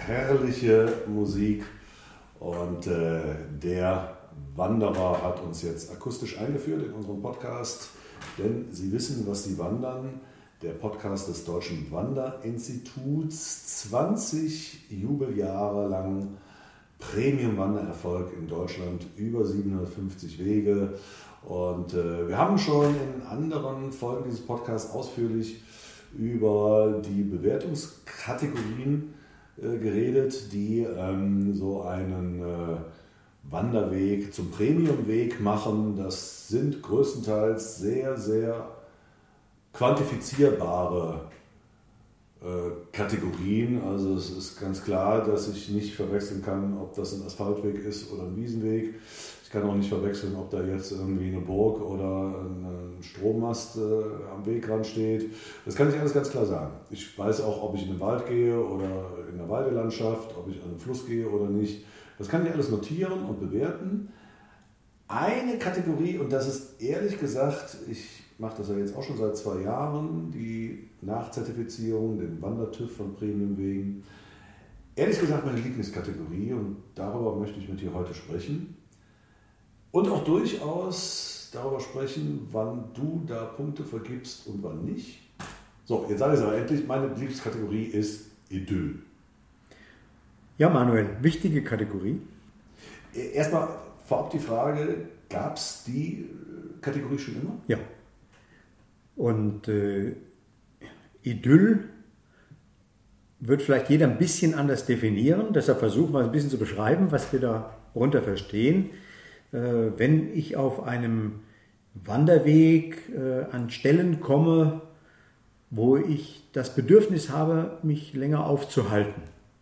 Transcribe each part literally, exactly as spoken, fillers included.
herrliche Musik und äh, der Wanderer hat uns jetzt akustisch eingeführt in unserem Podcast, denn Sie wissen, was Sie wandern. Der Podcast des Deutschen Wanderinstituts, zwanzig Jubeljahre lang Premium-Wandererfolg in Deutschland, über siebenhundertfünfzig Wege. Und äh, wir haben schon in anderen Folgen dieses Podcasts ausführlich über die Bewertungskategorien äh, geredet, die ähm, so einen äh, Wanderweg zum Premiumweg machen. Das sind größtenteils sehr, sehr quantifizierbare äh, Kategorien. Also es ist ganz klar, dass ich nicht verwechseln kann, ob das ein Asphaltweg ist oder ein Wiesenweg. Ich kann auch nicht verwechseln, ob da jetzt irgendwie eine Burg oder ein Strommast äh, am Wegrand steht. Das kann ich alles ganz klar sagen. Ich weiß auch, ob ich in den Wald gehe oder in der Weidelandschaft, ob ich an den Fluss gehe oder nicht. Das kann ich alles notieren und bewerten. Eine Kategorie, und das ist ehrlich gesagt, ich mache das ja jetzt auch schon seit zwei Jahren, die Nachzertifizierung, den Wandertüv von Premiumwegen. Ehrlich gesagt meine Lieblingskategorie, und darüber möchte ich mit dir heute sprechen. Und auch durchaus darüber sprechen, wann du da Punkte vergibst und wann nicht. So, jetzt sage ich es aber endlich, meine Lieblingskategorie ist Idyll. Ja, Manuel, wichtige Kategorie. Erstmal vorab die Frage, gab es die Kategorie schon immer? Ja. Und äh, Idyll wird vielleicht jeder ein bisschen anders definieren. Deshalb versuchen wir ein bisschen zu beschreiben, was wir darunter verstehen. Äh, wenn ich auf einem Wanderweg äh, an Stellen komme, wo ich das Bedürfnis habe, mich länger aufzuhalten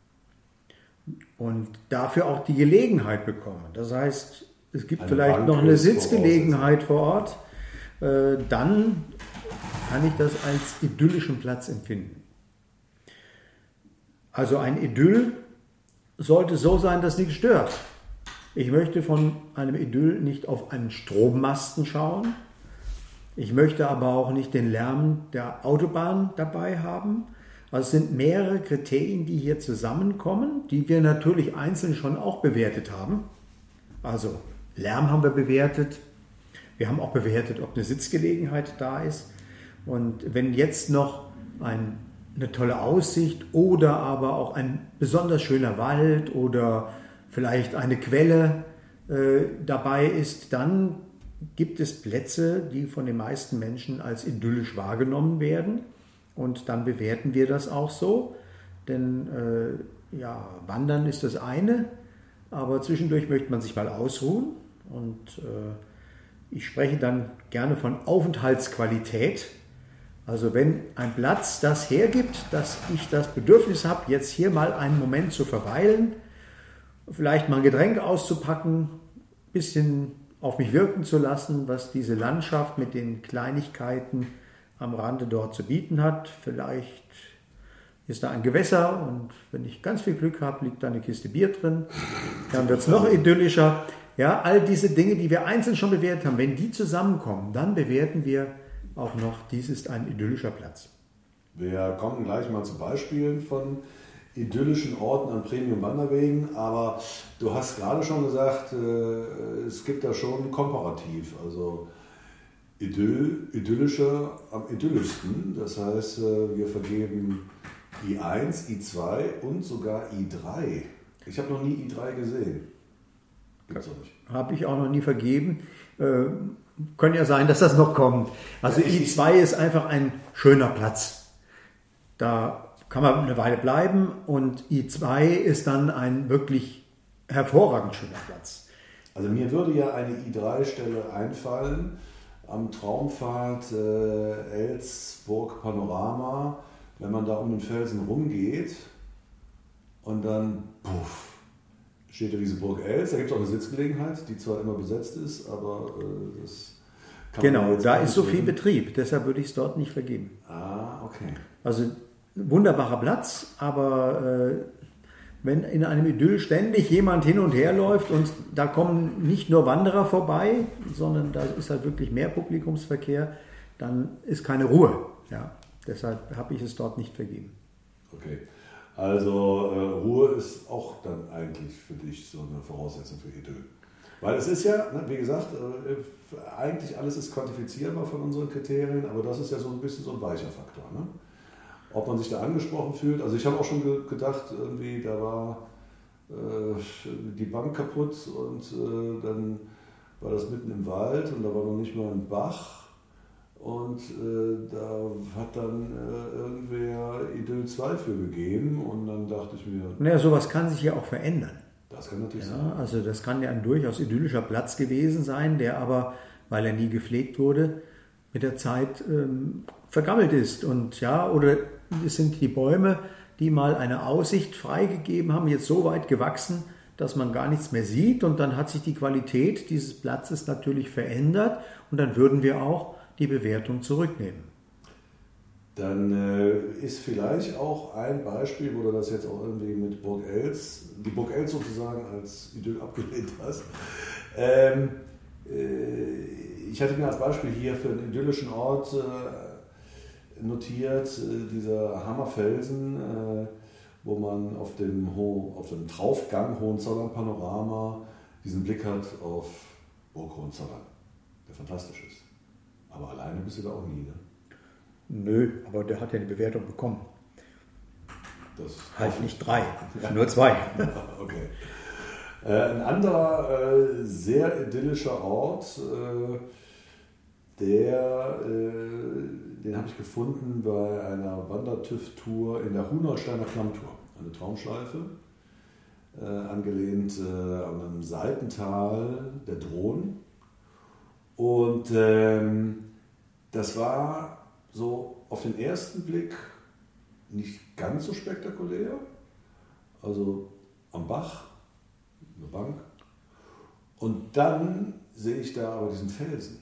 und dafür auch die Gelegenheit bekomme. Das heißt, es gibt eine vielleicht Bank noch eine Sitzgelegenheit vor Ort, äh, dann kann ich das als idyllischen Platz empfinden. Also ein Idyll sollte so sein, dass nichts stört. Ich möchte von einem Idyll nicht auf einen Strommasten schauen. Ich möchte aber auch nicht den Lärm der Autobahn dabei haben. Also es sind mehrere Kriterien, die hier zusammenkommen, die wir natürlich einzeln schon auch bewertet haben. Also Lärm haben wir bewertet. Wir haben auch bewertet, ob eine Sitzgelegenheit da ist. Und wenn jetzt noch ein, eine tolle Aussicht oder aber auch ein besonders schöner Wald oder vielleicht eine Quelle äh, dabei ist, dann gibt es Plätze, die von den meisten Menschen als idyllisch wahrgenommen werden. Und dann bewerten wir das auch so. Denn äh, ja, Wandern ist das eine, aber zwischendurch möchte man sich mal ausruhen. Und äh, ich spreche dann gerne von Aufenthaltsqualität. Also wenn ein Platz das hergibt, dass ich das Bedürfnis habe, jetzt hier mal einen Moment zu verweilen, vielleicht mal ein Getränk auszupacken, ein bisschen auf mich wirken zu lassen, was diese Landschaft mit den Kleinigkeiten am Rande dort zu bieten hat. Vielleicht ist da ein Gewässer und wenn ich ganz viel Glück habe, liegt da eine Kiste Bier drin. Dann wird es noch idyllischer. Ja, all diese Dinge, die wir einzeln schon bewertet haben, wenn die zusammenkommen, dann bewerten wir auch noch, dies ist ein idyllischer Platz. Wir kommen gleich mal zu Beispielen von idyllischen Orten an Premium-Wanderwegen, aber du hast gerade schon gesagt, äh, es gibt da schon komparativ, also Idyll, idyllischer am idyllischsten, das heißt, äh, wir vergeben I eins, I zwei und sogar I drei. Ich habe noch nie I drei gesehen. Gibt's auch nicht. Habe ich auch noch nie vergeben. Äh, kann ja sein, dass das noch kommt. Also ja, I zwei ist einfach ein schöner Platz. Da kann man eine Weile bleiben und I zwei ist dann ein wirklich hervorragend schöner Platz. Also mir würde ja eine I drei Stelle einfallen am Traumpfad äh, Elsburg Panorama, wenn man da um den Felsen rumgeht und dann puff, steht da diese Burg Els. Da gibt es auch eine Sitzgelegenheit, die zwar immer besetzt ist, aber äh, das kann genau, man jetzt da ist so viel Betrieb, deshalb würde ich es dort nicht vergeben. Ah, okay. Also wunderbarer Platz, aber äh, wenn in einem Idyll ständig jemand hin und her läuft und da kommen nicht nur Wanderer vorbei, sondern da ist halt wirklich mehr Publikumsverkehr, dann ist keine Ruhe. Ja, deshalb habe ich es dort nicht vergeben. Okay. Also äh, Ruhe ist auch dann eigentlich für dich so eine Voraussetzung für Idyll. Weil es ist ja, ne, wie gesagt, äh, eigentlich alles ist quantifizierbar von unseren Kriterien, aber das ist ja so ein bisschen so ein weicher Faktor. Ne? Ob man sich da angesprochen fühlt. Also ich habe auch schon ge- gedacht, irgendwie da war äh, die Bank kaputt und äh, dann war das mitten im Wald und da war noch nicht mal ein Bach. Und äh, da hat dann äh, irgendwer Idyll zwei für gegeben und dann dachte ich mir... Naja, sowas kann sich ja auch verändern. Das kann natürlich ja, sein. Also das kann ja ein durchaus idyllischer Platz gewesen sein, der aber, weil er nie gepflegt wurde, mit der Zeit ähm, vergammelt ist. Und ja, oder es sind die Bäume, die mal eine Aussicht freigegeben haben, jetzt so weit gewachsen, dass man gar nichts mehr sieht. Und dann hat sich die Qualität dieses Platzes natürlich verändert und dann würden wir auch die Bewertung zurücknehmen. Dann äh, ist vielleicht auch ein Beispiel, wo du das jetzt auch irgendwie mit Burg Els, die Burg Els sozusagen als Idyll abgelehnt hast. Ähm, äh, ich hatte mir als Beispiel hier für einen idyllischen Ort äh, notiert, äh, dieser Hammerfelsen, äh, wo man auf dem, Ho- auf dem Traufgang Hohenzollern-Panorama diesen Blick hat auf Burg Hohenzollern, der fantastisch ist. Aber alleine bist du da auch nie, ne? Nö, aber der hat ja eine Bewertung bekommen. Das Halt nicht drei, ja. Nur zwei. Okay. Äh, ein anderer äh, sehr idyllischer Ort, äh, der, äh, den habe ich gefunden bei einer Wandertüff-Tour in der Hunolsteiner Klammtour. Eine Traumschleife, äh, angelehnt äh, an einem Seitental der Dhron. Und ähm, das war so auf den ersten Blick nicht ganz so spektakulär. Also am Bach, eine Bank. Und dann sehe ich da aber diesen Felsen.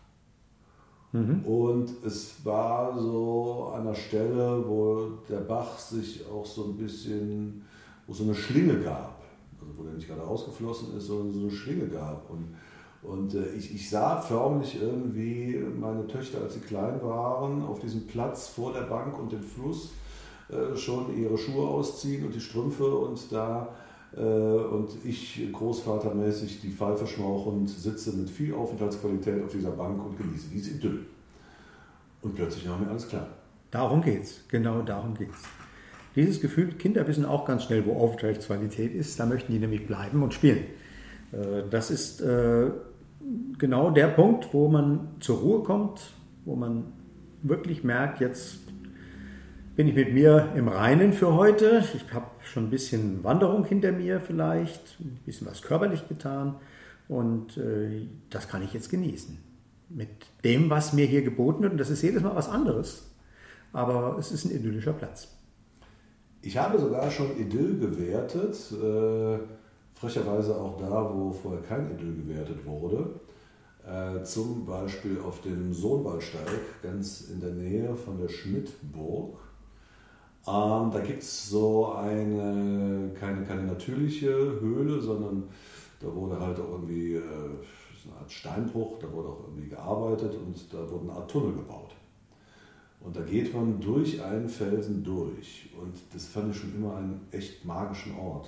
Mhm. Und es war so an der Stelle, wo der Bach sich auch so ein bisschen, wo es so eine Schlinge gab. Also wo der nicht gerade ausgeflossen ist, sondern so eine Schlinge gab. Und Und äh, ich, ich sah förmlich irgendwie meine Töchter, als sie klein waren, auf diesem Platz vor der Bank und dem Fluss äh, schon ihre Schuhe ausziehen und die Strümpfe und da äh, und ich großvatermäßig die Pfeife schmauchend sitze mit viel Aufenthaltsqualität auf dieser Bank und genieße diese Idyll. Und plötzlich war mir alles klar. Darum geht's, genau darum geht's. Dieses Gefühl, Kinder wissen auch ganz schnell, wo Aufenthaltsqualität ist, da möchten die nämlich bleiben und spielen. Äh, das ist äh, genau der Punkt, wo man zur Ruhe kommt, wo man wirklich merkt, jetzt bin ich mit mir im Reinen für heute. Ich habe schon ein bisschen Wanderung hinter mir vielleicht, ein bisschen was körperlich getan und äh, das kann ich jetzt genießen. Mit dem, was mir hier geboten wird, und das ist jedes Mal was anderes, aber es ist ein idyllischer Platz. Ich habe sogar schon Idyll gewertet, äh, frecherweise auch da, wo vorher kein Idyll gewertet wurde. Äh, zum Beispiel auf dem Sohnwaldsteig, ganz in der Nähe von der Schmidtburg. Ähm, da gibt es so eine, keine, keine natürliche Höhle, sondern da wurde halt auch irgendwie äh, eine Art Steinbruch, da wurde auch irgendwie gearbeitet und da wurde eine Art Tunnel gebaut. Und da geht man durch einen Felsen durch und das fand ich schon immer einen echt magischen Ort.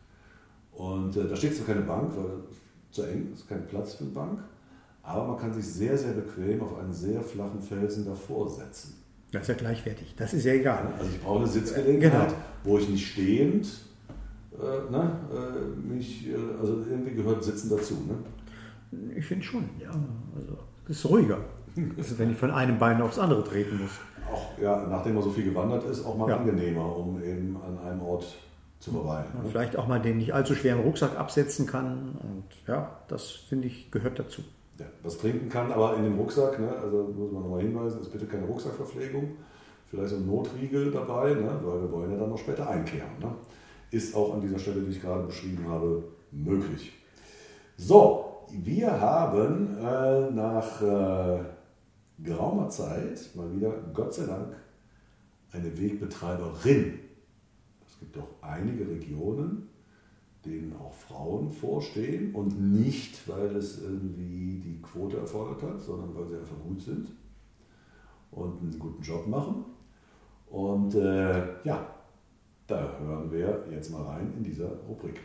Und äh, da steht zwar keine Bank, weil es zu eng ist, kein Platz für eine Bank, aber man kann sich sehr, sehr bequem auf einen sehr flachen Felsen davor setzen. Das ist ja gleichwertig, das ist ja egal. Also ich brauche eine Sitzgelegenheit, genau. Wo ich nicht stehend, äh, ne, äh, mich, äh, also irgendwie gehört Sitzen dazu. Ne? Ich finde schon, ja. Also es ist ruhiger, also wenn ich von einem Bein aufs andere treten muss. Auch ja, nachdem man so viel gewandert ist, auch mal ja. angenehmer, um eben an einem Ort zu verweilen. Ne? Vielleicht auch mal den nicht allzu schweren Rucksack absetzen kann. Und ja, das finde ich gehört dazu. Ja, was trinken kann, aber in dem Rucksack, ne, also muss man nochmal hinweisen, ist bitte keine Rucksackverpflegung. Vielleicht so ein Notriegel dabei, ne, weil wir wollen ja dann noch später einkehren. Ne? Ist auch an dieser Stelle, die ich gerade beschrieben habe, möglich. So, wir haben äh, nach äh, geraumer Zeit mal wieder, Gott sei Dank, eine Wegbetreiberin. Es gibt auch einige Regionen, denen auch Frauen vorstehen und nicht, weil es irgendwie die Quote erfordert hat, sondern weil sie einfach gut sind und einen guten Job machen. Und äh, ja, Da hören wir jetzt mal rein in dieser Rubrik.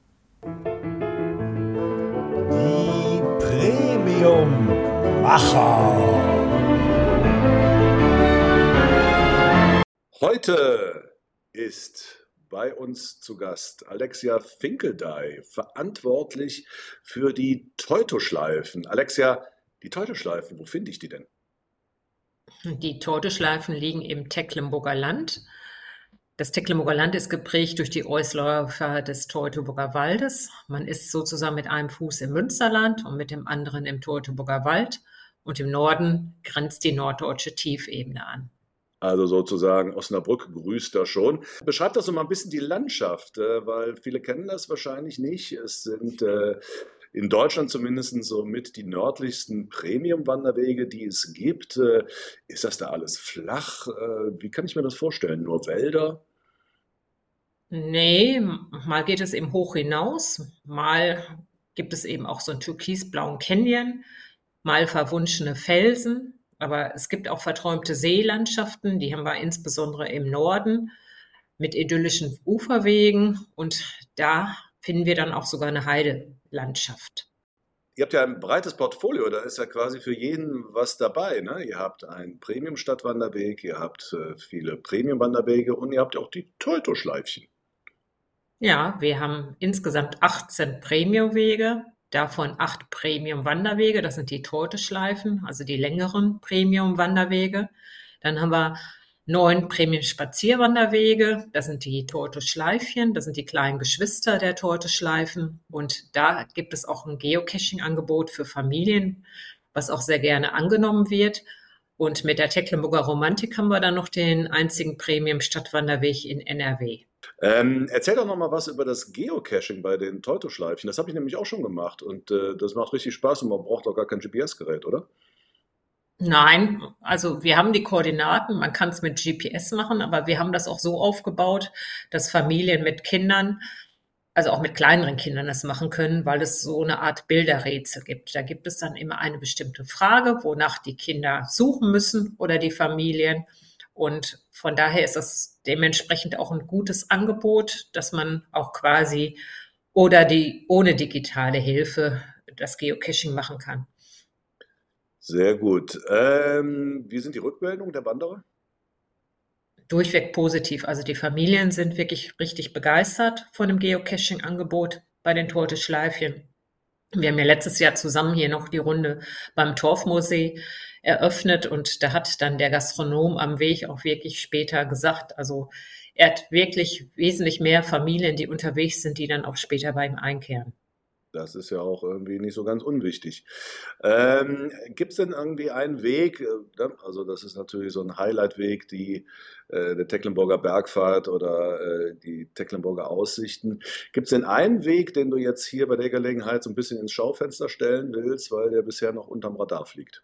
Die Premium-Macher. Heute ist bei uns zu Gast Alexia Finkeldey, verantwortlich für die Teutoschleifen. Alexia, die Teutoschleifen, wo finde ich die denn? Die Teutoschleifen liegen im Tecklenburger Land. Das Tecklenburger Land ist geprägt durch die Ausläufer des Teutoburger Waldes. Man ist sozusagen mit einem Fuß im Münsterland und mit dem anderen im Teutoburger Wald. Und im Norden grenzt die norddeutsche Tiefebene an. Also sozusagen Osnabrück grüßt da schon. Beschreibt das so mal ein bisschen die Landschaft, weil viele kennen das wahrscheinlich nicht. Es sind äh, in Deutschland zumindest so mit die nördlichsten Premium-Wanderwege, die es gibt. Äh, ist das da alles flach? Äh, wie kann ich mir das vorstellen? Nur Wälder? Nee, mal geht es eben hoch hinaus, mal gibt es eben auch so einen türkisblauen Canyon, mal verwunschene Felsen, aber es gibt auch verträumte Seelandschaften, die haben wir insbesondere im Norden mit idyllischen Uferwegen und da finden wir dann auch sogar eine Heidelandschaft. Ihr habt ja ein breites Portfolio, da ist ja quasi für jeden was dabei, ne? Ihr habt einen Premium-Stadtwanderweg, ihr habt äh, viele Premium-Wanderwege und ihr habt auch die Teutoschleifchen. Ja, wir haben insgesamt achtzehn Premium-Wege, davon acht Premium-Wanderwege, das sind die Teutoschleifen, also die längeren Premium-Wanderwege. Dann haben wir neun Premium-Spazierwanderwege, das sind die Teutoschleifchen, das sind die kleinen Geschwister der Teutoschleifen. Und da gibt es auch ein Geocaching-Angebot für Familien, was auch sehr gerne angenommen wird. Und mit der Tecklenburger Romantik haben wir dann noch den einzigen Premium-Stadtwanderweg in N R W. Ähm, erzähl doch noch mal was über das Geocaching bei den Teutoschleifchen. Das habe ich nämlich auch schon gemacht und äh, das macht richtig Spaß und man braucht doch gar kein G P S-Gerät, oder? Nein, also wir haben die Koordinaten, man kann es mit G P S machen, aber wir haben das auch so aufgebaut, dass Familien mit Kindern, also auch mit kleineren Kindern das machen können, weil es so eine Art Bilderrätsel gibt. Da gibt es dann immer eine bestimmte Frage, wonach die Kinder suchen müssen oder die Familien. Und von daher ist das dementsprechend auch ein gutes Angebot, dass man auch quasi oder die ohne digitale Hilfe das Geocaching machen kann. Sehr gut. Ähm, wie sind die Rückmeldungen der Wanderer? Durchweg positiv. Also die Familien sind wirklich richtig begeistert von dem Geocaching-Angebot bei den Teutoschleifchen. Wir haben ja letztes Jahr zusammen hier noch die Runde beim Torfmoosee eröffnet und da hat dann der Gastronom am Weg auch wirklich später gesagt, also er hat wirklich wesentlich mehr Familien, die unterwegs sind, die dann auch später bei ihm einkehren. Das ist ja auch irgendwie nicht so ganz unwichtig. Ähm, gibt es denn irgendwie einen Weg, äh, also das ist natürlich so ein Highlight-Weg, die äh, der Tecklenburger Bergfahrt oder äh, die Tecklenburger Aussichten. Gibt es denn einen Weg, den du jetzt hier bei der Gelegenheit so ein bisschen ins Schaufenster stellen willst, weil der bisher noch unterm Radar fliegt?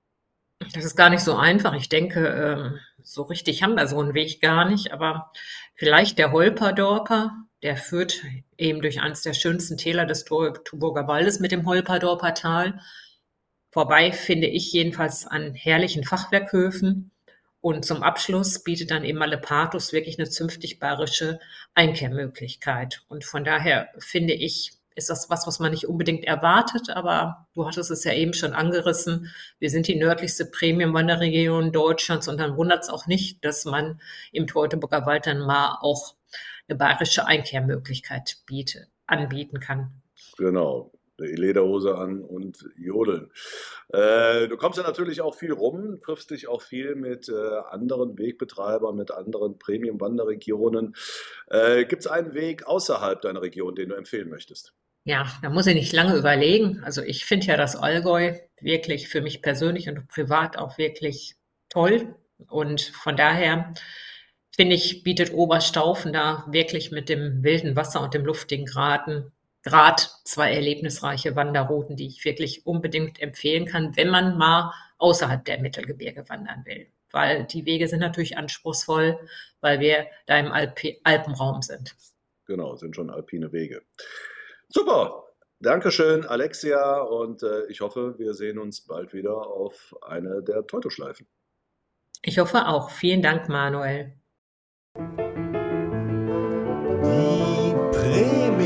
Das ist gar nicht so einfach. Ich denke, ähm, so richtig haben wir so einen Weg gar nicht, aber vielleicht der Holperdorper, der führt eben durch eines der schönsten Täler des Teutoburger Waldes mit dem Holperdorper Tal. Vorbei finde ich jedenfalls an herrlichen Fachwerkhöfen. Und zum Abschluss bietet dann eben Malepartus wirklich eine zünftig bayerische Einkehrmöglichkeit. Und von daher finde ich, ist das was, was man nicht unbedingt erwartet, aber du hattest es ja eben schon angerissen. Wir sind die nördlichste Premium-Wanderregion Deutschlands und dann wundert es auch nicht, dass man im Teutoburger Wald dann mal auch eine bayerische Einkehrmöglichkeit biete, anbieten kann. Genau, die Lederhose an und jodeln. Äh, du kommst ja natürlich auch viel rum, triffst dich auch viel mit äh, anderen Wegbetreibern, mit anderen Premium-Wanderregionen. Äh, Gibt es einen Weg außerhalb deiner Region, den du empfehlen möchtest? Ja, da muss ich nicht lange überlegen. Also ich finde ja das Allgäu wirklich für mich persönlich und privat auch wirklich toll. Und von daher finde ich, bietet Oberstaufen da wirklich mit dem wilden Wasser und dem luftigen Graten Grat zwei erlebnisreiche Wanderrouten, die ich wirklich unbedingt empfehlen kann, wenn man mal außerhalb der Mittelgebirge wandern will. Weil die Wege sind natürlich anspruchsvoll, weil wir da im Alp- Alpenraum sind. Genau, sind schon alpine Wege. Super, Dankeschön, Alexia, und äh, ich hoffe, wir sehen uns bald wieder auf eine der Teutoschleifen. Ich hoffe auch. Vielen Dank, Manuel.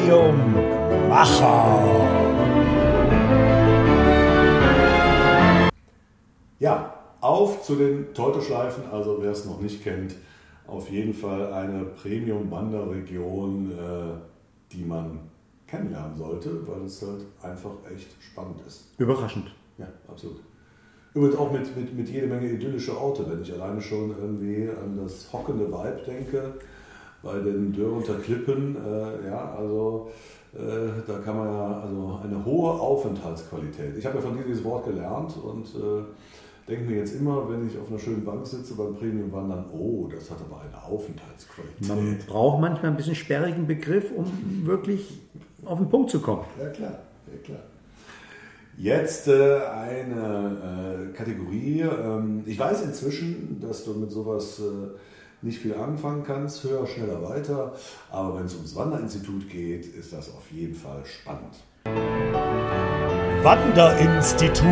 Premium-Macher. Ja, auf zu den Teutoschleifen, also wer es noch nicht kennt, auf jeden Fall eine Premium-Wanderregion, äh, die man kennenlernen sollte, weil es halt einfach echt spannend ist. Überraschend. Ja, absolut. Übrigens auch mit, mit, mit jede Menge idyllische Orte, wenn ich alleine schon irgendwie an das hockende Weib denke, bei den Dörrunter Klippen, äh, ja, also äh, da kann man ja, also eine hohe Aufenthaltsqualität. Ich habe ja von dir dieses Wort gelernt und äh, denke mir jetzt immer, wenn ich auf einer schönen Bank sitze beim Premium-Wandern, oh, das hat aber eine Aufenthaltsqualität. Man braucht manchmal ein bisschen sperrigen Begriff, um wirklich auf den Punkt zu kommen. Ja klar, ja klar. Jetzt äh, eine äh, Kategorie. Ähm, ich weiß inzwischen, dass du mit sowas äh, nicht viel anfangen kannst, höher, schneller, weiter. Aber wenn es ums Wanderinstitut geht, ist das auf jeden Fall spannend. Wanderinstitut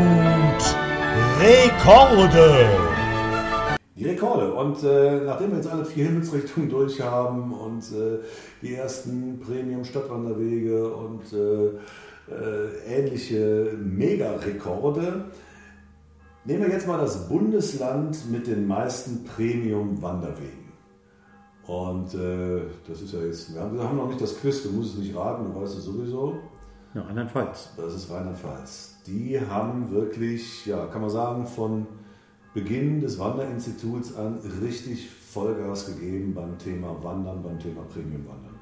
Rekorde. Die Rekorde. Und äh, nachdem wir jetzt alle vier Himmelsrichtungen durch haben und äh, die ersten Premium-Stadtwanderwege und äh, äh, ähnliche Mega-Rekorde, nehmen wir jetzt mal das Bundesland mit den meisten Premium-Wanderwegen. Und äh, das ist ja jetzt, wir haben, wir haben noch nicht das Quiz, du musst es nicht raten, du weißt es sowieso. Ja, Rheinland-Pfalz. Das ist Rheinland-Pfalz. Die haben wirklich, ja, kann man sagen, von Beginn des Wanderinstituts an richtig Vollgas gegeben beim Thema Wandern, beim Thema Premium-Wandern.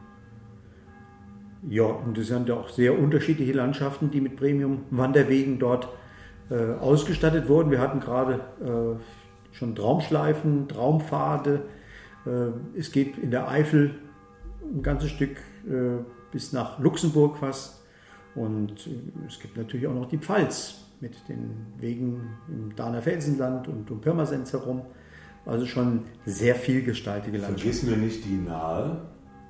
Ja, und es sind ja auch sehr unterschiedliche Landschaften, die mit Premium-Wanderwegen dort äh, ausgestattet wurden. Wir hatten gerade äh, schon Traumschleifen, Traumpfade. Äh, es geht in der Eifel ein ganzes Stück äh, bis nach Luxemburg fast. Und es gibt natürlich auch noch die Pfalz mit den Wegen im Dahner Felsenland und um Pirmasens herum. Also schon sehr vielgestaltige Landschaft. Vergiss mir nicht die Nahe.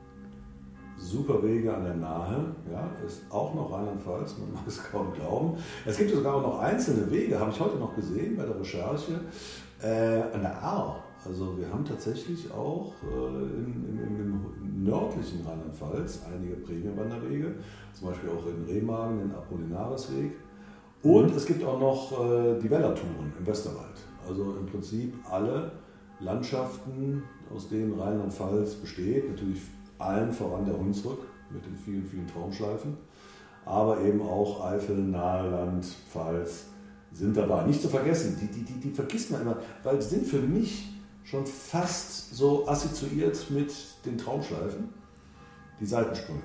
Super Wege an der Nahe, ja, ist auch noch Rheinland-Pfalz, man mag es kaum glauben. Es gibt sogar auch noch einzelne Wege, habe ich heute noch gesehen bei der Recherche, äh, an der Ahr. Also wir haben tatsächlich auch äh, in, in, im nördlichen Rheinland-Pfalz einige Premium-Wanderwege, zum Beispiel auch in Remagen, den Apollinarisweg. Und es gibt auch noch äh, die Wellertouren im Westerwald. Also im Prinzip alle Landschaften, aus denen Rheinland-Pfalz besteht, natürlich allen voran der Hunsrück mit den vielen, vielen Traumschleifen, aber eben auch Eifel, Naheland, Pfalz sind dabei. Nicht zu vergessen, die, die, die, die vergisst man immer, weil die sind für mich schon fast so assoziiert mit den Traumschleifen, die Seitensprünge.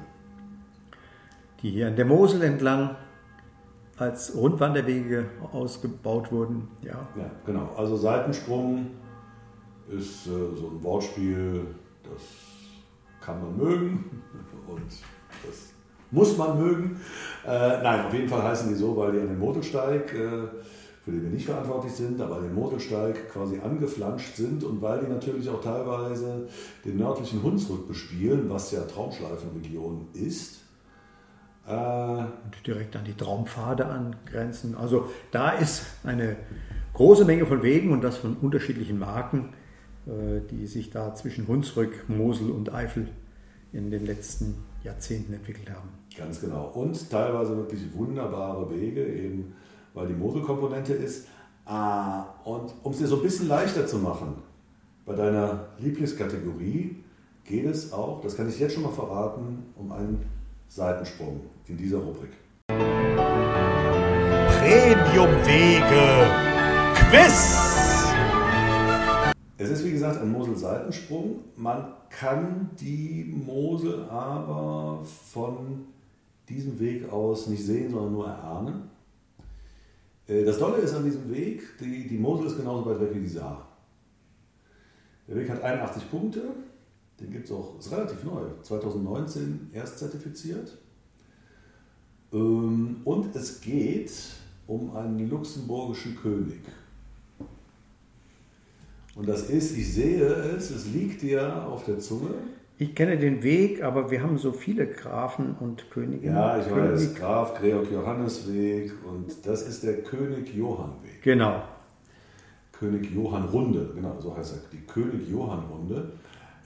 Die hier an der Mosel entlang als Rundwanderwege ausgebaut wurden. Ja, ja genau. Also Seitensprung ist äh, so ein Wortspiel, das kann man mögen und das muss man mögen. Äh, nein, auf jeden Fall heißen die so, weil die an den Moselsteig, äh, für den wir nicht verantwortlich sind, aber an den Moselsteig quasi angeflanscht sind und weil die natürlich auch teilweise den nördlichen Hunsrück bespielen, was ja Traumschleifenregion ist. Äh, und direkt an die Traumpfade angrenzen. Also da ist eine große Menge von Wegen und das von unterschiedlichen Marken, die sich da zwischen Hunsrück, Mosel und Eifel in den letzten Jahrzehnten entwickelt haben. Ganz genau. Und teilweise wirklich wunderbare Wege, eben weil die Moselkomponente ist. Ah, und um es dir so ein bisschen leichter zu machen, bei deiner Lieblingskategorie geht es auch, das kann ich jetzt schon mal verraten, um einen Seitensprung in dieser Rubrik. Premium-Wege Quiz. Es ist wie gesagt ein Mosel-Seitensprung. Man kann die Mosel aber von diesem Weg aus nicht sehen, sondern nur erahnen. Das Tolle ist an diesem Weg, die, die Mosel ist genauso weit weg wie die Saar. Der Weg hat einundachtzig Punkte, den gibt es auch, ist relativ neu, zwanzig neunzehn erst zertifiziert. Und es geht um einen luxemburgischen König. Und das ist, ich sehe es, es liegt dir auf der Zunge. Ich kenne den Weg, aber wir haben so viele Grafen und Königinnen. Ja, ich König. weiß, Graf Georg Johannes Weg und das ist der König Johann Weg. Genau. König Johann Runde, genau, so heißt er, die König Johann Runde.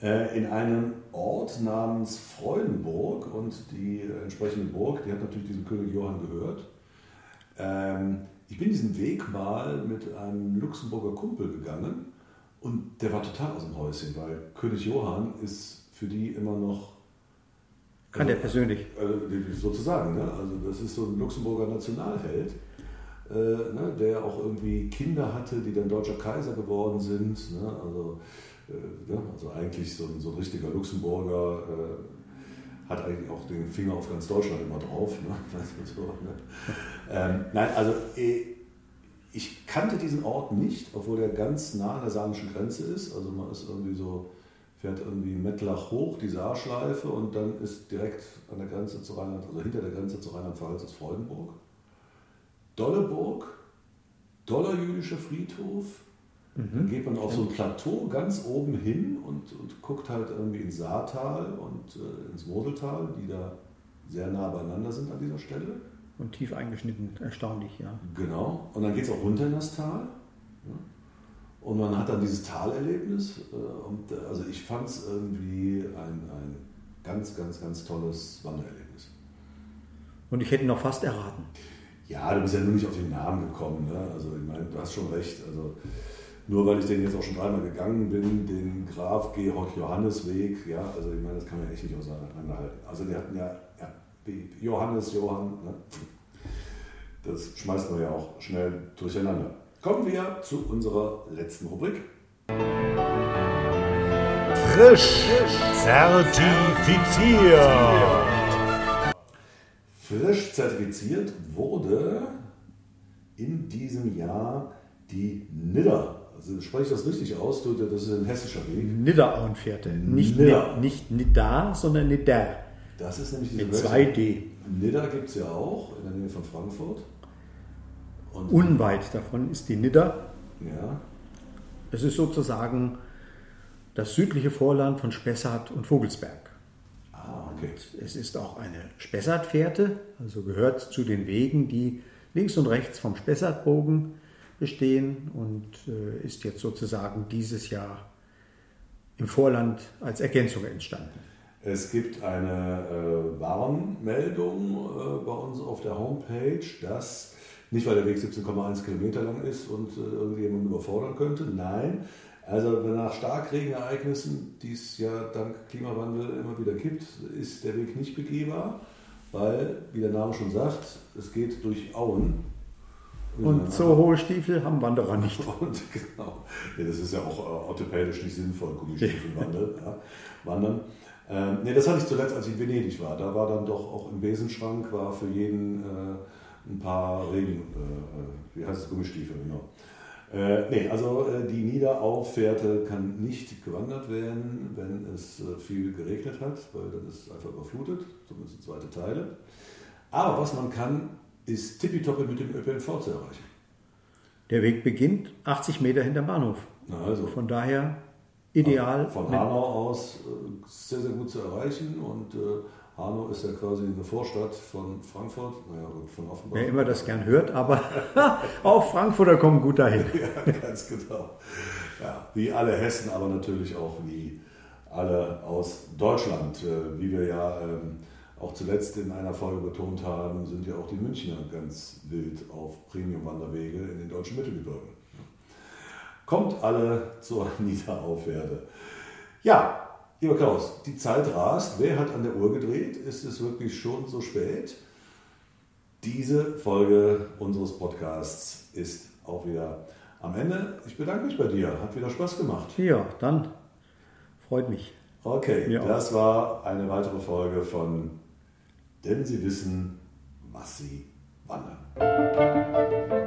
äh, in einem Ort namens Freudenburg und die entsprechende Burg, die hat natürlich diesem König Johann gehört. Ähm, ich bin diesen Weg mal mit einem Luxemburger Kumpel gegangen und der war total aus dem Häuschen, weil König Johann ist für die immer noch... Kann der persönlich? Äh, sozusagen, ne? Also das ist so ein Luxemburger Nationalheld, äh, ne? Der auch irgendwie Kinder hatte, die dann deutscher Kaiser geworden sind. Ne? Also, äh, ne? Also eigentlich so ein, so ein richtiger Luxemburger äh, hat eigentlich auch den Finger auf ganz Deutschland immer drauf. Ne? so, ne? ähm, nein, also äh, ich kannte diesen Ort nicht, obwohl er ganz nah an der saarländischen Grenze ist. Also man ist irgendwie so... fährt irgendwie Mettlach hoch, die Saarschleife und dann ist direkt an der Grenze zu Rheinland, also hinter der Grenze zu Rheinland-Pfalz ist Freudenburg. Dolleburg, doller jüdischer Friedhof. Mhm. Dann geht man auf so ein Plateau ganz oben hin und, und guckt halt irgendwie ins Saartal und äh, ins Moseltal, die da sehr nah beieinander sind an dieser Stelle. Und tief eingeschnitten, erstaunlich, ja. Genau, und dann geht es auch runter in das Tal. Ja. Und man hat dann dieses Talerlebnis und also ich fand es irgendwie ein, ein ganz, ganz, ganz tolles Wandererlebnis. Und ich hätte noch fast erraten. Ja, du bist ja nur nicht auf den Namen gekommen. Ne? Also ich meine, du hast schon recht. Also nur weil ich den jetzt auch schon dreimal gegangen bin, den Graf Georg Johannes Weg, ja, also ich meine, das kann man ja echt nicht auseinanderhalten. Also die hatten ja, ja Johannes, Johann, ne? Das schmeißt man ja auch schnell durcheinander. Kommen wir zu unserer letzten Rubrik. Frisch zertifiziert. Frisch zertifiziert wurde in diesem Jahr die Nidda. Also spreche ich das richtig aus? Das ist ein hessischer Weg. Nidda-Auenfährte. Nicht Nidda. Nicht Nidda, sondern Nidda. Das ist nämlich diese Mit zwei D. Nidda gibt es ja auch in der Nähe von Frankfurt. Und unweit davon ist die Nidda. Ja. Es ist sozusagen das südliche Vorland von Spessart und Vogelsberg. Ah, okay. Und es ist auch eine Spessartfährte, also gehört zu den Wegen, die links und rechts vom Spessartbogen bestehen und äh, ist jetzt sozusagen dieses Jahr im Vorland als Ergänzung entstanden. Es gibt eine äh, Warnmeldung äh, bei uns auf der Homepage, dass nicht, weil der Weg siebzehn Komma eins Kilometer lang ist und äh, irgendjemanden überfordern könnte, nein. Also nach Starkregenereignissen, die es ja dank Klimawandel immer wieder gibt, ist der Weg nicht begehbar, weil, wie der Name schon sagt, es geht durch Auen. Und so hohe Stiefel haben Wanderer nicht. Und genau, ja, das ist ja auch äh, orthopädisch nicht sinnvoll, Gummistiefel wandern. Ja, wandern. Ähm, nee, das hatte ich zuletzt, als ich in Venedig war. Da war dann doch auch im Besenschrank, war für jeden äh, ein paar Regen, äh, wie heißt es, Gummistiefel, genau. Äh, nee, also äh, die Niederauffährte kann nicht gewandert werden, wenn es äh, viel geregnet hat, weil dann ist es einfach überflutet, zumindest zweite Teile. Aber was man kann, ist tippitoppi mit dem Ö P N V zu erreichen. Der Weg beginnt achtzig Meter hinterm Bahnhof. Na also, Von daher ideal. Von Hanau aus äh, sehr, sehr gut zu erreichen und äh, Hanau ist ja quasi eine Vorstadt von Frankfurt, naja, von Offenbach. Wer immer das gern hört, aber auch Frankfurter kommen gut dahin. Ja, ganz genau. Ja, wie alle Hessen, aber natürlich auch wie alle aus Deutschland. Äh, wie wir ja ähm, auch zuletzt in einer Folge betont haben, sind ja auch die Münchner ganz wild auf Premium-Wanderwege in den deutschen Mittelgebirgen. Kommt alle zur Niederauffährte. Ja, lieber Klaus, die Zeit rast. Wer hat an der Uhr gedreht? Ist es wirklich schon so spät? Diese Folge unseres Podcasts ist auch wieder am Ende. Ich bedanke mich bei dir. Hat wieder Spaß gemacht. Ja, dann freut mich. Okay, Mir das war eine weitere Folge von Denn Sie wissen, was Sie wandern.